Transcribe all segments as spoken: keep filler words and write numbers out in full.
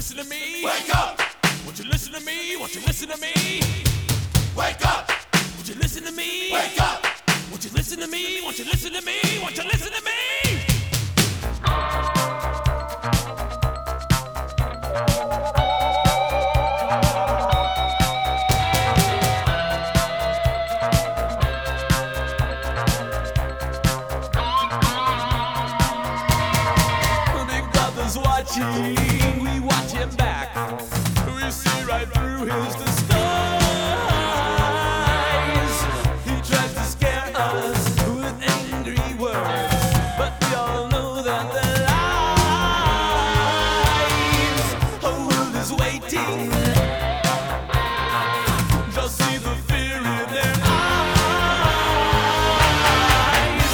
listen to me? Wake up! Won't you listen to me? Won't you listen to me? Wake up! Won't you listen to me? Wake up! Won't you listen to me? Won't you listen to me? Won't you listen to me? Big brother's watching, we watch him back. We see right through his disguise. He tries to scare us with angry words, but we all know that they're lies. The world is waiting. Just see the fear in their eyes.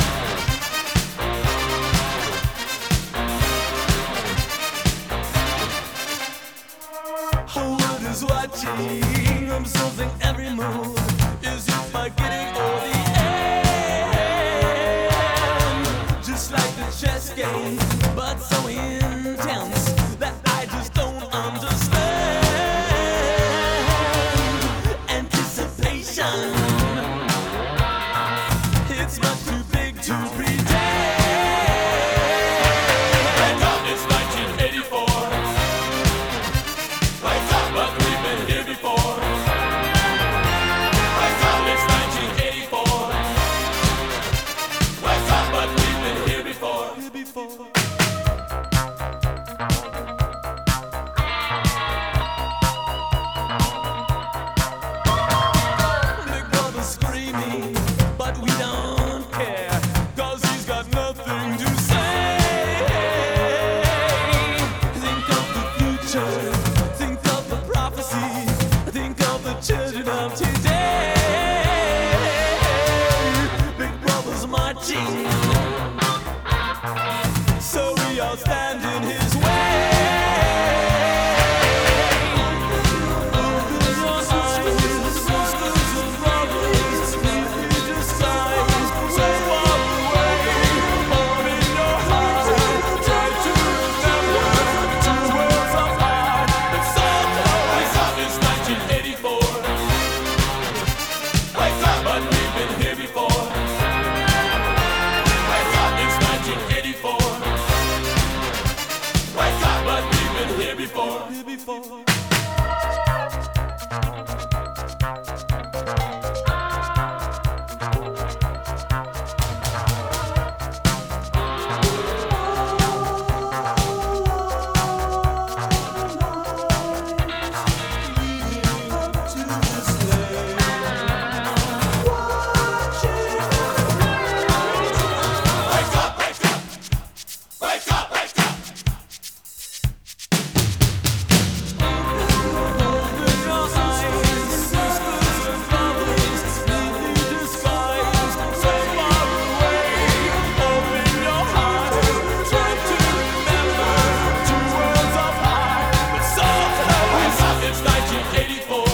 The world is watching, observing every move. Is it beginning or the end? Just like the chess game, but so intense that I just don't understand. Anticipation, it's much too big to pretend. Wake up! It's nineteen eighty-four. Wake up! But we've been here before. Wake up! It's nineteen eighty-four. Wake up! But we've been here before. Here before. Big brother's screaming, but we don't care, 'cause he's got nothing to say. Think of the future, think of the prophecy, think of the children of today. Big brother's marching, so we all stand in his way. Open your eyes, sisters and brothers, leave your disguise, so far away. Open your heart, try to remember two worlds apart, but so close. Wake up! It's nineteen eighty-four. Wake up! But we've been here before. Wake up! It's nineteen eighty-four. Wake up! But we've been here before. Here before. Wake up! Wake up! Wake up! Wake up! Open your eyes, sisters and brothers, leave your disguise, so far away. Open your heart, try to remember two worlds apart, but so Wake close. up! It's nineteen eighty-four.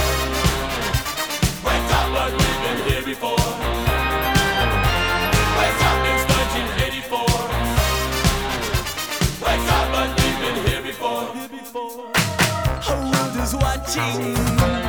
Wake up! But we've been here before. Wake up! It's nineteen eighty-four. Wake up! But we've been here before. Here before. The world is watching.